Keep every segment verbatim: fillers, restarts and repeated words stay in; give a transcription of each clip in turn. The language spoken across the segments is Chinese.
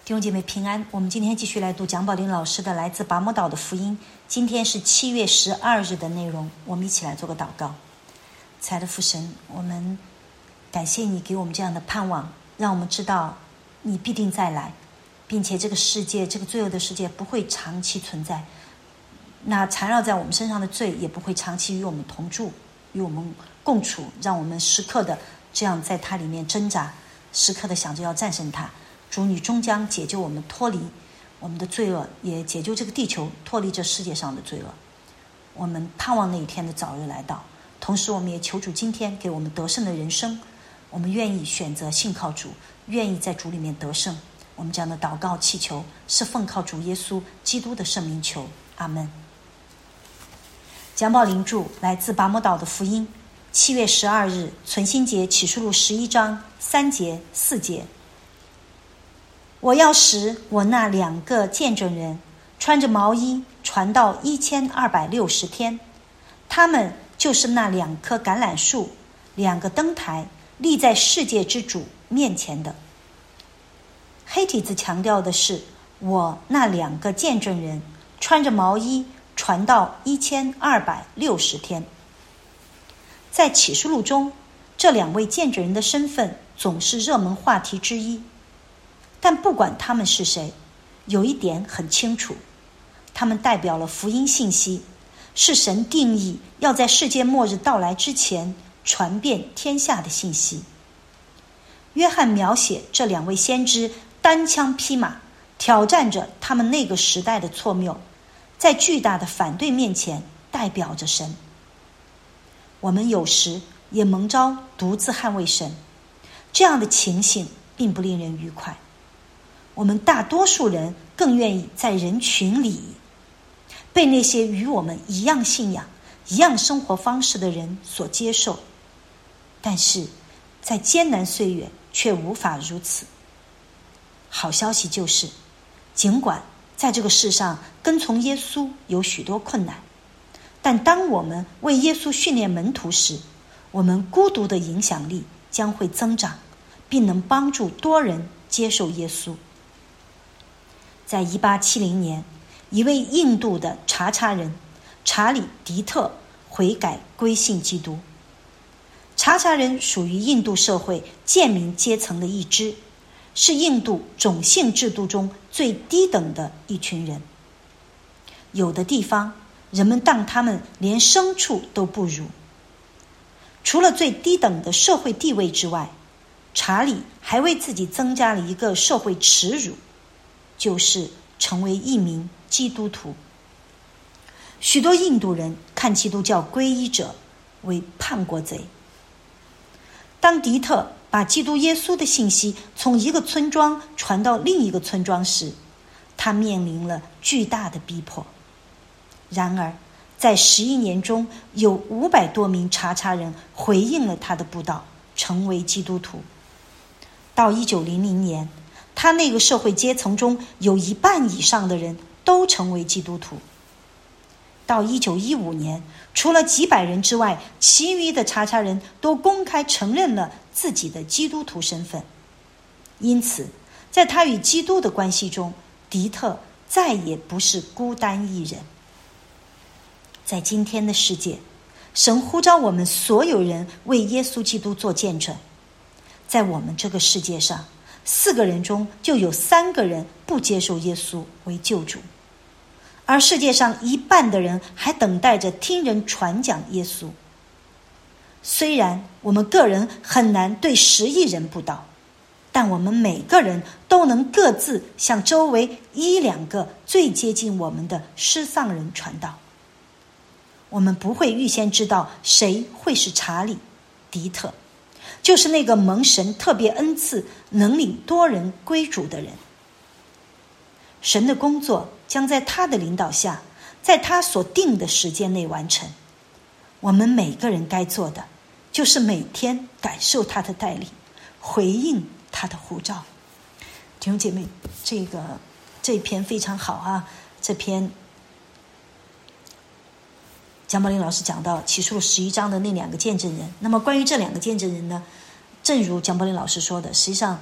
弟兄姐妹平安，我们今天继续来读蒋宝林老师的来自拔摩岛的福音。今天是七月十二日的内容，我们一起来做个祷告。亲爱的父神，我们感谢你给我们这样的盼望，让我们知道你必定再来，并且这个世界，这个罪恶的世界不会长期存在，那缠绕在我们身上的罪也不会长期与我们同住，与我们共处，让我们时刻的这样在它里面挣扎，时刻的想着要战胜它。主，你终将解救我们脱离我们的罪恶，也解救这个地球脱离这世界上的罪恶。我们盼望那一天的早日来到，同时我们也求主今天给我们得胜的人生，我们愿意选择信靠主，愿意在主里面得胜。我们这样的祷告祈求是奉靠主耶稣基督的圣名求，阿们。蒋宝林著，来自拔摩岛的福音，七月十二日，存心节启示录十一章三节四节。我要使我那两个见证人穿着毛衣传道一千二百六十天，他们就是那两棵橄榄树，两个灯台，立在世界之主面前的。黑体字强调的是我那两个见证人穿着毛衣传道一千二百六十天。在启示录中，这两位见证人的身份总是热门话题之一。但不管他们是谁，有一点很清楚，他们代表了福音信息，是神定义要在世界末日到来之前传遍天下的信息。约翰描写这两位先知单枪匹马，挑战着他们那个时代的错谬，在巨大的反对面前代表着神。我们有时也蒙召独自捍卫神，这样的情形并不令人愉快。我们大多数人更愿意在人群里被那些与我们一样信仰、一样生活方式的人所接受，但是在艰难岁月却无法如此。好消息就是，尽管在这个世上跟从耶稣有许多困难，但当我们为耶稣训练门徒时，我们孤独的影响力将会增长，并能帮助多人接受耶稣。在一八七零年，一位印度的查查人查理·迪特悔改归信基督。查查人属于印度社会贱民阶层的一支，是印度种姓制度中最低等的一群人。有的地方，人们当他们连牲畜都不如。除了最低等的社会地位之外，查理还为自己增加了一个社会耻辱，就是成为一名基督徒。许多印度人看基督教皈依者为叛国贼。当迪特把基督耶稣的信息从一个村庄传到另一个村庄时，他面临了巨大的逼迫。然而在十一年中，有五百多名查查人回应了他的布道，成为基督徒。到一九零零年，他那个社会阶层中有一半以上的人都成为基督徒。到一九一五年，除了几百人之外，其余的查查人都公开承认了自己的基督徒身份。因此，在他与基督的关系中，迪特再也不是孤单一人。在今天的世界，神呼召我们所有人为耶稣基督做见证。在我们这个世界上，四个人中就有三个人不接受耶稣为救主，而世界上一半的人还等待着听人传讲耶稣。虽然我们个人很难对十亿人布道，但我们每个人都能各自向周围一两个最接近我们的失丧人传道。我们不会预先知道谁会是查理·迪特，就是那个蒙神特别恩赐能领多人归主的人。神的工作将在他的领导下，在他所定的时间内完成。我们每个人该做的就是每天感受他的带领，回应他的呼召。弟兄姐妹，这个这篇非常好啊！这篇蒋宝林老师讲到启示录十一章的那两个见证人。那么关于这两个见证人呢，正如蒋宝林老师说的，实际上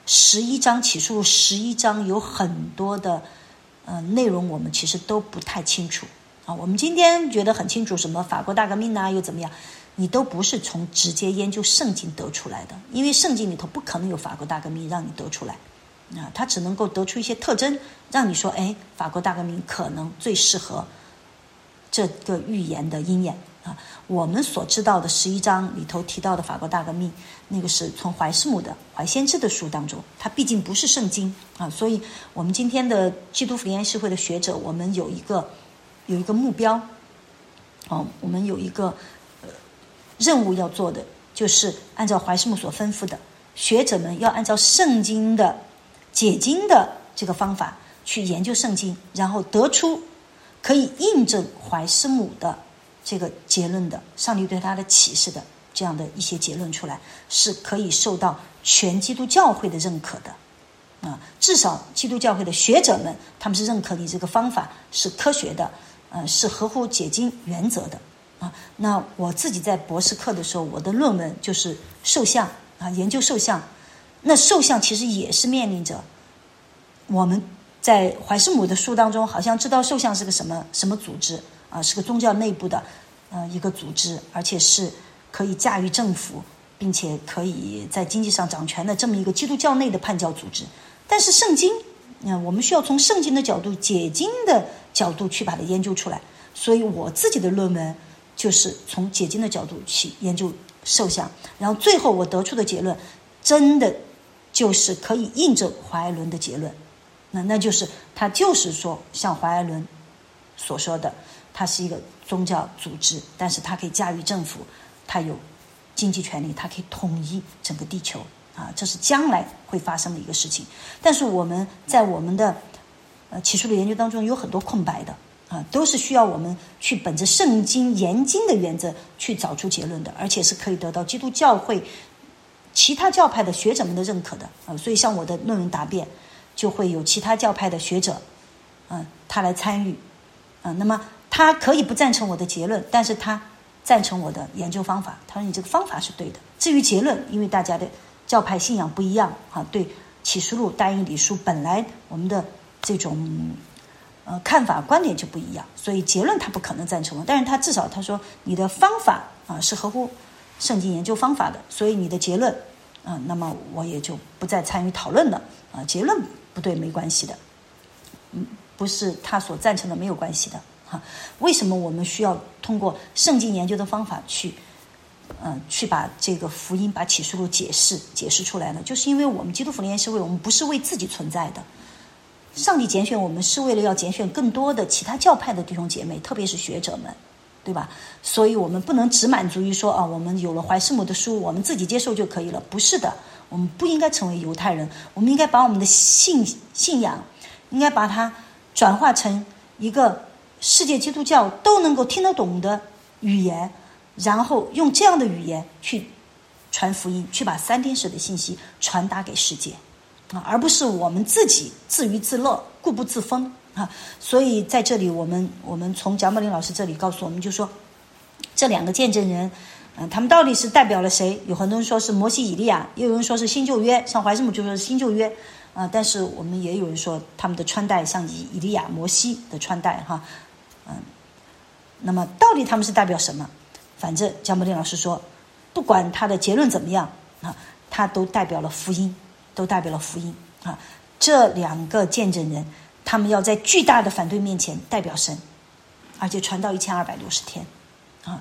十一章启示录十一章有很多的呃内容我们其实都不太清楚啊。我们今天觉得很清楚，什么法国大革命啊又怎么样，你都不是从直接研究圣经得出来的，因为圣经里头不可能有法国大革命让你得出来啊，它只能够得出一些特征，让你说，哎，法国大革命可能最适合这个预言的应验啊。我们所知道的十一章里头提到的法国大革命，那个是从怀斯姆的怀先知的书当中，它毕竟不是圣经啊，所以我们今天的基督福音社会的学者，我们有一个有一个目标哦，我们有一个呃任务要做的，就是按照怀斯姆所吩咐的，学者们要按照圣经的解经的这个方法去研究圣经，然后得出可以印证怀斯姆的这个结论的，上帝对他的启示的这样的一些结论出来，是可以受到全基督教会的认可的啊，至少基督教会的学者们他们是认可你这个方法是科学的，呃，是合乎解经原则的啊。那我自己在博士课的时候，我的论文就是兽像啊，研究兽像。那兽像其实也是面临着我们在怀斯姆的书当中好像知道兽像是个什么什么组织啊，是个宗教内部的呃一个组织，而且是可以驾驭政府，并且可以在经济上掌权的这么一个基督教内的叛教组织。但是圣经，嗯、呃，我们需要从圣经的角度、解经的角度去把它研究出来。所以我自己的论文就是从解经的角度去研究兽像，然后最后我得出的结论，真的就是可以印证怀艾伦的结论。那那就是他就是说，像怀艾伦所说的，它是一个宗教组织，但是它可以驾驭政府，它有经济权利，它可以统一整个地球啊，这是将来会发生的一个事情。但是我们在我们的呃启示录研究当中有很多空白的啊，都是需要我们去本着圣经研经的原则去找出结论的，而且是可以得到基督教会其他教派的学者们的认可的啊。所以像我的论文答辩，就会有其他教派的学者，嗯、啊，他来参与。啊，那么他可以不赞成我的结论，但是他赞成我的研究方法。他说你这个方法是对的。至于结论，因为大家的教派信仰不一样啊，对启示录、大英理书本来我们的这种呃看法观点就不一样，所以结论他不可能赞成我，但是他至少他说你的方法啊是合乎圣经研究方法的，所以你的结论啊，那么我也就不再参与讨论了啊，结论不对没关系的，嗯。不是他所赞成的没有关系的哈。为什么我们需要通过圣经研究的方法去，呃，去把这个福音、把启示录解释解释出来呢？就是因为我们基督福音社会，我们不是为自己存在的，上帝拣选我们是为了要拣选更多的其他教派的弟兄姐妹，特别是学者们，对吧？所以我们不能只满足于说啊，我们有了怀斯姆的书，我们自己接受就可以了。不是的，我们不应该成为犹太人，我们应该把我们的信信仰，应该把它转化成一个世界基督教都能够听得懂的语言，然后用这样的语言去传福音，去把三天使的信息传达给世界啊，而不是我们自己自娱自乐、固步自封啊。所以在这里，我们我们从蒋宝林老师这里告诉我们，就说这两个见证人，嗯、呃，他们到底是代表了谁？有很多人说是摩西、以利亚，也有人说是新旧约，像怀斯姆就说是新旧约。啊，但是我们也有人说他们的穿戴像以以利亚、摩西的穿戴哈，嗯，那么到底他们是代表什么？反正姜伯林老师说，不管他的结论怎么样啊，他都代表了福音，都代表了福音啊。这两个见证人，他们要在巨大的反对面前代表神，而且传到一千二百六十天啊。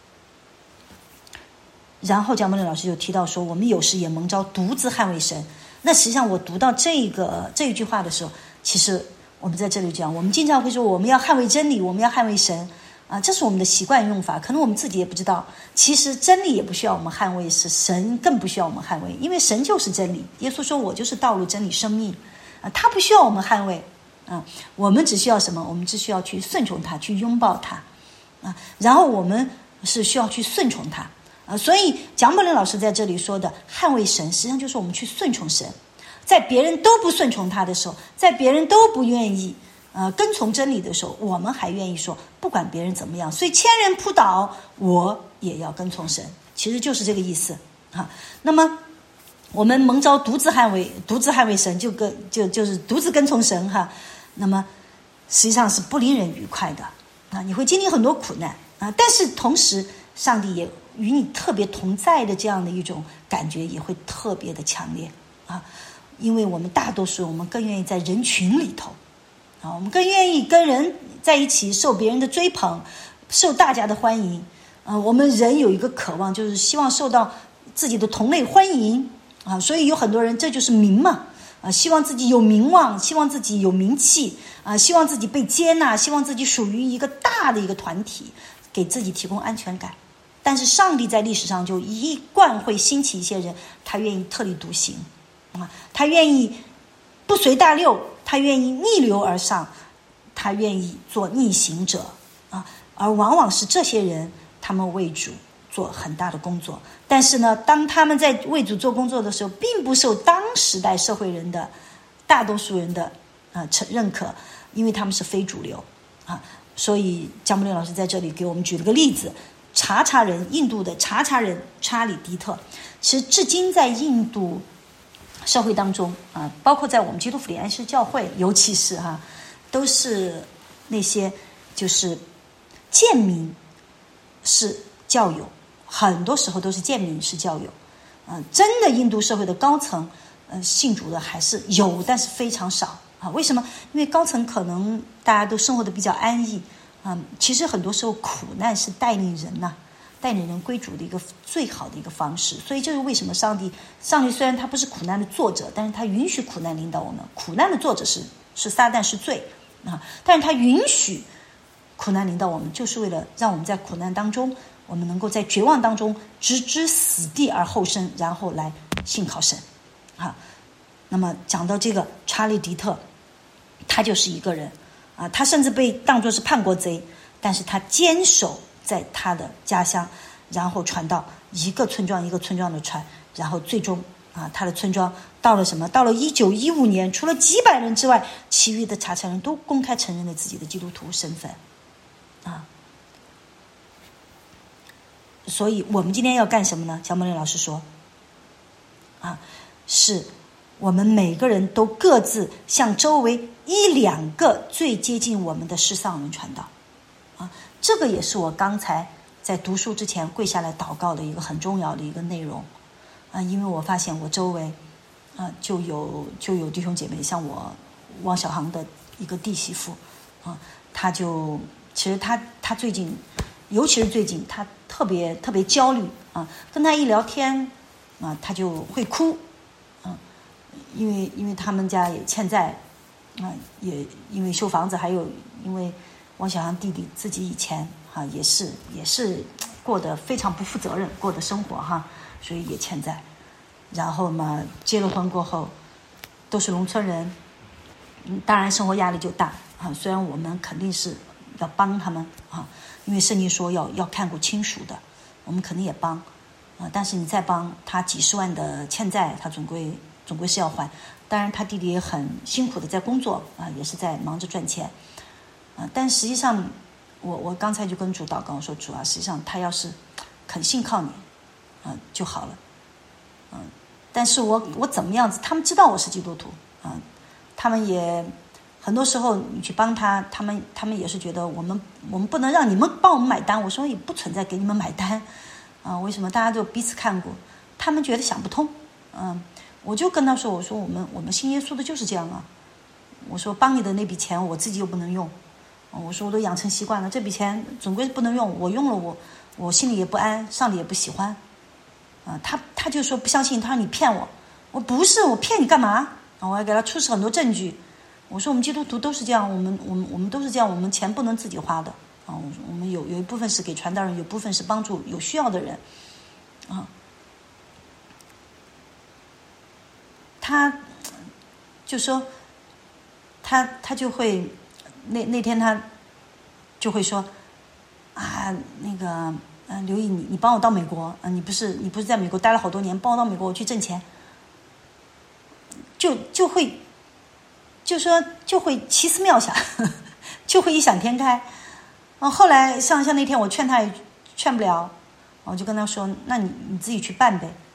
然后姜伯林老师就提到说，我们有时也蒙召独自捍卫神。那实际上我读到这个这一句话的时候，其实我们在这里讲，我们经常会说我们要捍卫真理，我们要捍卫神啊，这是我们的习惯用法，可能我们自己也不知道。其实真理也不需要我们捍卫，是神更不需要我们捍卫，因为神就是真理。耶稣说我就是道路、真理、生命啊，他不需要我们捍卫啊，我们只需要什么？我们只需要去顺从他，去拥抱他啊，然后我们是需要去顺从他。啊，所以蒋宝林老师在这里说的捍卫神，实际上就是我们去顺从神，在别人都不顺从他的时候，在别人都不愿意呃跟从真理的时候，我们还愿意说不管别人怎么样，所以千人扑倒我也要跟从神，其实就是这个意思啊。那么我们蒙召独自捍卫，独自捍卫神，就跟就就是独自跟从神哈。那么实际上是不令人愉快的啊，你会经历很多苦难啊，但是同时上帝也与你特别同在的这样的一种感觉也会特别的强烈啊，因为我们大多数我们更愿意在人群里头啊，我们更愿意跟人在一起，受别人的追捧，受大家的欢迎啊。我们人有一个渴望，就是希望受到自己的同类欢迎啊，所以有很多人这就是名嘛啊，希望自己有名望，希望自己有名气啊，希望自己被接纳，希望自己属于一个大的一个团体，给自己提供安全感。但是上帝在历史上就一贯会兴起一些人，他愿意特立独行啊，他愿意不随大流，他愿意逆流而上，他愿意做逆行者啊，而往往是这些人，他们为主做很大的工作，但是呢，当他们在为主做工作的时候，并不受当时代社会人的大多数人的啊、呃、认可，因为他们是非主流啊。所以姜柏林老师在这里给我们举了个例子，查查人，印度的查查人查理迪特，其实至今在印度社会当中啊，包括在我们基督复临安息教会，尤其是哈、啊，都是那些就是贱民是教友。很多时候都是贱民是教友，嗯、呃，真的印度社会的高层，呃，信主的还是有，但是非常少啊。为什么？因为高层可能大家都生活的比较安逸，嗯、呃，其实很多时候苦难是带领人呐、啊，带领人归主的一个最好的一个方式。所以这是为什么上帝，上帝虽然他不是苦难的作者，但是他允许苦难领导我们。苦难的作者是是撒旦是罪啊，但是他允许苦难领导我们，就是为了让我们在苦难当中。我们能够在绝望当中置之死地而后生，然后来信靠神啊。那么讲到这个查理迪特，他就是一个人啊，他甚至被当作是叛国贼，但是他坚守在他的家乡，然后传到一个村庄一个村庄的传，然后最终啊，他的村庄到了什么？到了一九一五年，除了几百人之外，其余的查查人都公开承认了自己的基督徒身份啊。所以我们今天要干什么呢？姜柏林老师说啊，是我们每个人都各自向周围一两个最接近我们的失丧人传道啊，这个也是我刚才在读书之前跪下来祷告的一个很重要的一个内容啊，因为我发现我周围啊就有就有弟兄姐妹，像我汪小航的一个弟媳妇啊，他就其实他他最近尤其是最近他特别特别焦虑啊，跟他一聊天啊，他就会哭啊，因为因为他们家也欠债啊，也因为修房子，还有因为汪小航弟弟自己以前哈、啊、也是也是过得非常不负责任过的生活哈、啊，所以也欠债。然后嘛，结了婚过后都是农村人，嗯，当然生活压力就大啊。虽然我们肯定是要帮他们啊。因为圣经说要要看顾亲属的，我们肯定也帮啊、呃。但是你再帮他几十万的欠债，他总归总归是要还。当然，他弟弟也很辛苦的在工作啊、呃，也是在忙着赚钱啊、呃。但实际上，我我刚才就跟主祷告，我说主啊，实际上他要是肯信靠你啊、呃、就好了，嗯、呃。但是我我怎么样子？他们知道我是基督徒啊、呃，他们也。很多时候你去帮他，他们他们也是觉得我们我们不能让你们帮我们买单。我说也不存在给你们买单，啊、呃，为什么大家都彼此看过？他们觉得想不通，嗯、呃，我就跟他说，我说我们我们信耶稣的就是这样啊。我说帮你的那笔钱我自己又不能用，我说我都养成习惯了，这笔钱总归不能用，我用了我我心里也不安，上帝也不喜欢，啊、呃，他他就说不相信，他说你骗我，我不是我骗你干嘛？啊，我要给他出示很多证据。我说我们基督徒都是这样，我们我们我们都是这样，我们钱不能自己花的啊。我说我们有有一部分是给传道人，有部分是帮助有需要的人啊。他就说他他就会那那天他就会说啊，那个呃刘毅，你你帮我到美国啊，你不是你不是在美国待了好多年，帮我到美国我去挣钱，就就会。就说就会奇思妙想，呵呵就会异想天开。啊，后来像像那天我劝他也劝不了，我就跟他说：“那你你自己去办呗。”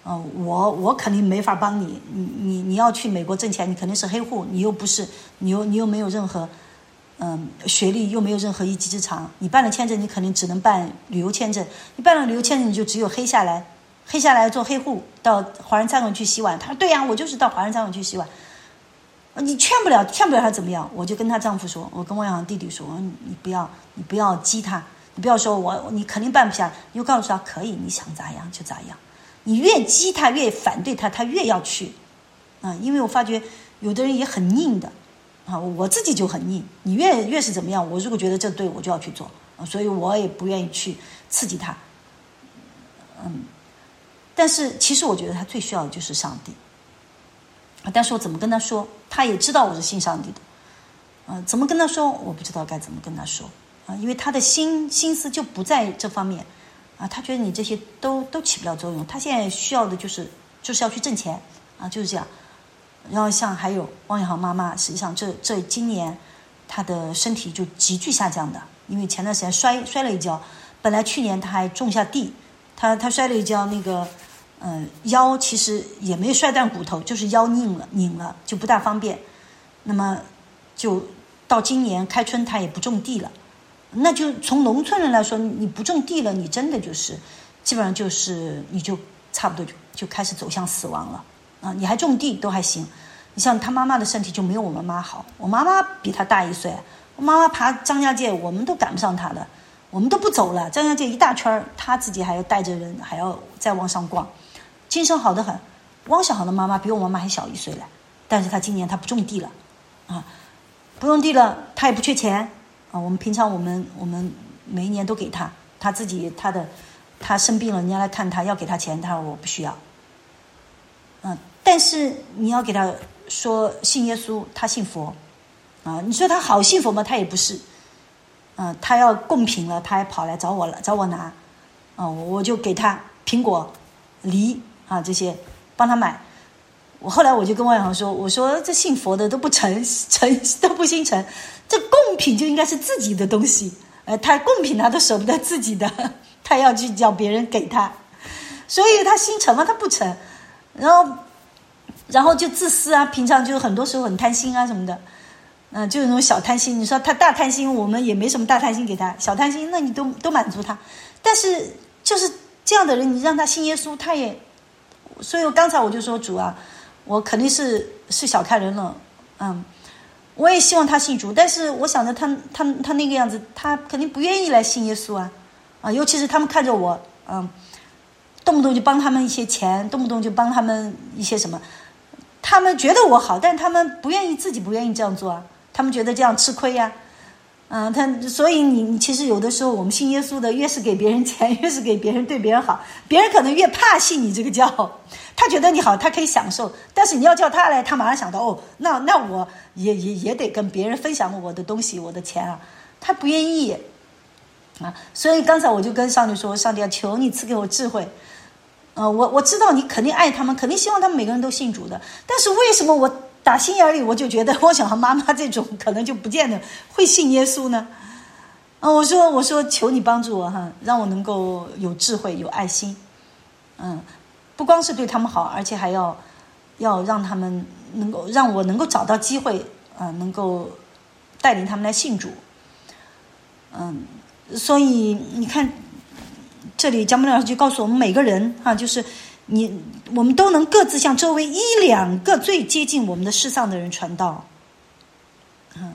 呃，我我肯定没法帮你，你你你要去美国挣钱，你肯定是黑户，你又不是，你又你又没有任何，嗯、呃，学历，又没有任何一技之长，你办了签证，你肯定只能办旅游签证，你办了旅游签证，你就只有黑下来，黑下来做黑户，到华人餐馆去洗碗。他说对呀、啊，我就是到华人餐馆去洗碗。你劝不了，劝不了他怎么样？我就跟她丈夫说，我跟汪小航弟弟说，你不要，你不要激他，你不要说我，你肯定办不下，你就告诉他可以，你想咋样就咋样。你越激他，越反对他，他越要去，啊，因为我发觉有的人也很拧的，啊，我自己就很拧。你越越是怎么样，我如果觉得这对，我就要去做，啊，所以我也不愿意去刺激他，嗯，但是其实我觉得他最需要的就是上帝。但是我怎么跟他说，他也知道我是信上帝的，呃，怎么跟他说，我不知道该怎么跟他说啊，因为他的心心思就不在这方面啊，他觉得你这些都都起不了作用，他现在需要的就是就是要去挣钱啊，就是这样。然后像还有汪小航妈妈，实际上这这今年她的身体就急剧下降的，因为前段时间摔摔了一跤，本来去年她还种下地，她她摔了一跤，那个。嗯，腰其实也没摔断骨头，就是腰拧了，拧了就不大方便。那么就到今年开春，他也不种地了。那就从农村人来说，你不种地了，你真的就是基本上就是你就差不多就就开始走向死亡了啊！你还种地都还行，你像他妈妈的身体就没有我们妈好。我妈妈比他大一岁，我妈妈爬张家界，我们都赶不上她的，我们都不走了，张家界一大圈，她自己还要带着人，还要再往上逛。精神好得很。汪小航的妈妈比我妈妈还小一岁了，但是她今年她不种地了啊，不种地了，她也不缺钱啊。我们平常我们我们每一年都给她，她自己她的她生病了，人家来看她要给她钱，她说我不需要。嗯、啊，但是你要给她说信耶稣，她信佛啊，你说她好信佛吗？她也不是。嗯、啊，她要贡品了，她还跑来找我了，找我拿啊，我就给她苹果、梨。啊，这些帮他买。我后来我就跟汪小航说，我说这信佛的都不成成都不心诚，这贡品就应该是自己的东西，呃，他贡品他都舍不得自己的，他要去叫别人给他，所以他心诚吗？他不诚，然后然后就自私啊，平常就很多时候很贪心啊什么的，嗯、呃，就是那种小贪心。你说他大贪心，我们也没什么大贪心给他，小贪心那你都都满足他，但是就是这样的人，你让他信耶稣，他也。所以刚才我就说主啊，我肯定是是小看人了，嗯，我也希望他信主，但是我想着他他他那个样子，他肯定不愿意来信耶稣啊，啊，尤其是他们看着我，嗯，动不动就帮他们一些钱，动不动就帮他们一些什么，他们觉得我好，但他们不愿意，自己不愿意这样做啊，他们觉得这样吃亏呀、啊，嗯，他所以你你其实有的时候我们信耶稣的，越是给别人钱，越是给别人对别人好，别人可能越怕信你这个教，他觉得你好，他可以享受，但是你要叫他来，他马上想到哦，那那我也也也得跟别人分享我的东西，我的钱啊，他不愿意啊，所以刚才我就跟上帝说，上帝要求你赐给我智慧，呃，我我知道你肯定爱他们，肯定希望他们每个人都信主的，但是为什么我打心眼里我就觉得汪小航妈妈这种可能就不见得会信耶稣呢？啊，我说我说求你帮助我哈，让我能够有智慧有爱心，嗯，不光是对他们好，而且还要要让他们能够让我能够找到机会啊、呃，能够带领他们来信主，嗯，所以你看这里江木老师就告诉我们每个人哈、啊，就是你我们都能各自向周围一两个最接近我们的世上的人传道，嗯。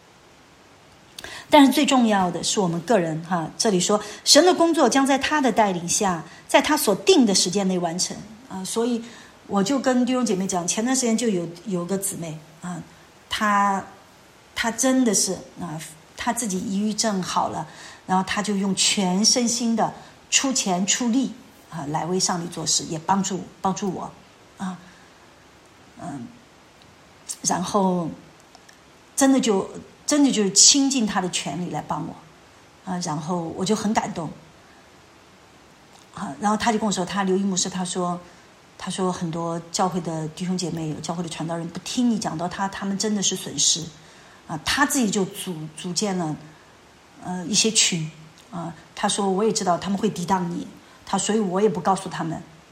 但是最重要的是我们个人哈，这里说神的工作将在他的带领下，在他所定的时间内完成啊。所以我就跟弟兄姐妹讲，前段时间就有有个姊妹啊，她她真的是啊，她自己抑郁症好了，然后她就用全身心的出钱出力啊，来为上帝做事，也帮助帮助我啊，嗯，然后真的就。真的就是倾尽他的全力来帮我，啊，然后我就很感动，啊，然后他就跟我说，他刘一牧师他说，他说很多教会的弟兄姐妹、有教会的传道人不听你讲到他，他们真的是损失，啊，他自己就组组建了，呃，一些群，啊，他说我也知道他们会抵挡你，他所以我也不告诉他们，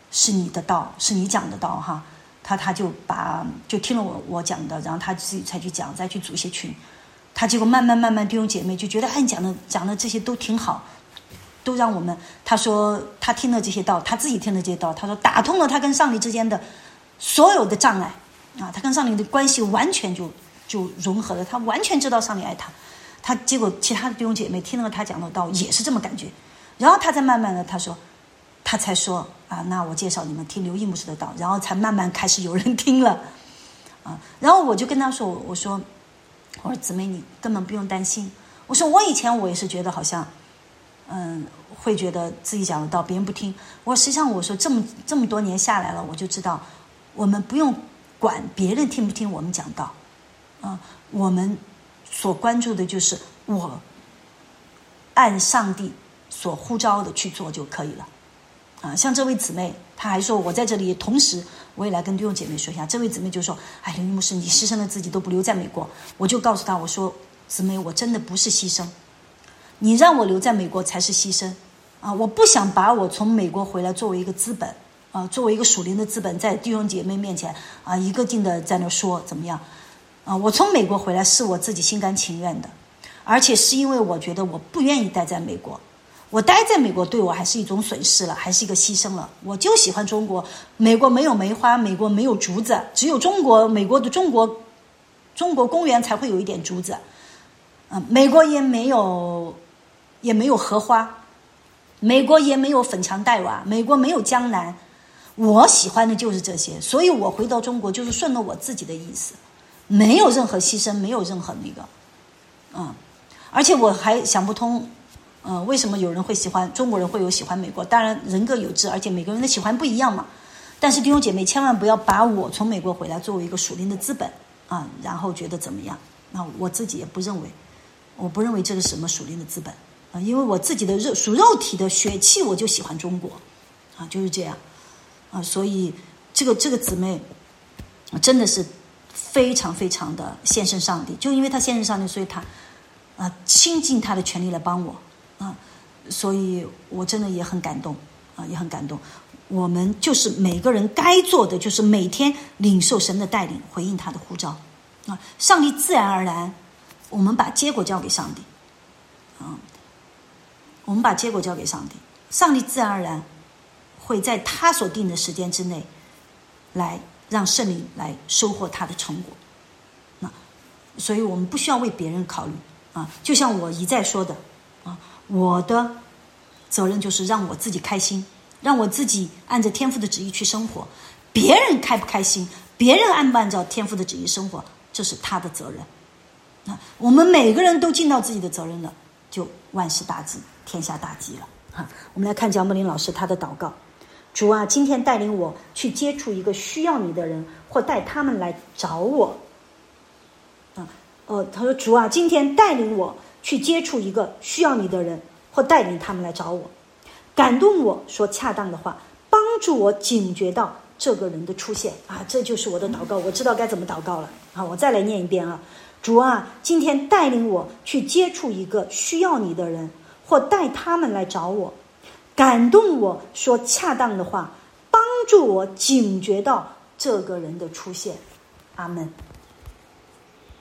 是你的道，是你讲的道哈。他他就把就听了我我讲的，然后他自己才去讲，再去组一些群。他结果慢慢慢慢弟兄姐妹就觉得，哎，你讲的讲的这些都挺好，都让我们。他说他听了这些道，他自己听了这些道，他说打通了他跟上帝之间的所有的障碍啊，他跟上帝的关系完全就就融合了，他完全知道上帝爱他。他结果其他的弟兄姐妹听了他讲的道也是这么感觉，然后他再慢慢的他说。他才说啊，那我介绍你们听刘义牧师的道，然后才慢慢开始有人听了，啊，然后我就跟他说，我说，我说姊妹你根本不用担心，我说我以前我也是觉得好像，嗯，会觉得自己讲的道别人不听，我说实际上我说这么这么多年下来了，我就知道我们不用管别人听不听我们讲道，啊，我们所关注的就是我按上帝所呼召的去做就可以了。啊，像这位姊妹，她还说，我在这里，同时我也来跟弟兄姐妹说一下。这位姊妹就说：“哎，刘义牧师，你牺牲了自己都不留在美国。”我就告诉她，我说：“姊妹，我真的不是牺牲，你让我留在美国才是牺牲啊！我不想把我从美国回来作为一个资本啊，作为一个属灵的资本，在弟兄姐妹面前啊，一个劲的在那说怎么样啊？我从美国回来是我自己心甘情愿的，而且是因为我觉得我不愿意待在美国。”我待在美国对我还是一种损失了，还是一个牺牲了。我就喜欢中国，美国没有梅花，美国没有竹子，只有中国美国的中国中国公园才会有一点竹子，嗯，美国也没有也没有荷花，美国也没有粉墙黛瓦，美国没有江南。我喜欢的就是这些，所以我回到中国就是顺了我自己的意思，没有任何牺牲，没有任何那个，嗯，而且我还想不通。呃，为什么有人会喜欢中国人会有喜欢美国？当然人各有志，而且每个人的喜欢不一样嘛。但是弟兄姐妹千万不要把我从美国回来作为一个属灵的资本啊，然后觉得怎么样？那我自己也不认为，我不认为这是什么属灵的资本啊，因为我自己的肉属肉体的血气，我就喜欢中国啊，就是这样啊。所以这个这个姊妹真的是非常非常的献身上帝，就因为她献身上帝，所以她啊倾尽她的全力来帮我。啊，所以我真的也很感动啊，也很感动。我们就是每个人该做的，就是每天领受神的带领，回应他的呼召啊。上帝自然而然，我们把结果交给上帝啊，我们把结果交给上帝，上帝自然而然会在他所定的时间之内，来让圣灵来收获他的成果。那所以我们不需要为别人考虑啊，就像我一再说的啊。我的责任就是让我自己开心，让我自己按着天父的旨意去生活。别人开不开心，别人按不按照天父的旨意生活，这是他的责任。那我们每个人都尽到自己的责任了，就万事大吉，天下大吉了。哈，我们来看蒋柏林老师他的祷告：主啊，今天带领我去接触一个需要你的人，或带他们来找我。啊，呃，他说：主啊，今天带领我去接触一个需要你的人，或带领他们来找我，感动我说恰当的话，帮助我警觉到这个人的出现啊，这就是我的祷告，我知道该怎么祷告了啊！我再来念一遍啊，主啊，今天带领我去接触一个需要你的人，或带他们来找我，感动我说恰当的话，帮助我警觉到这个人的出现。阿们。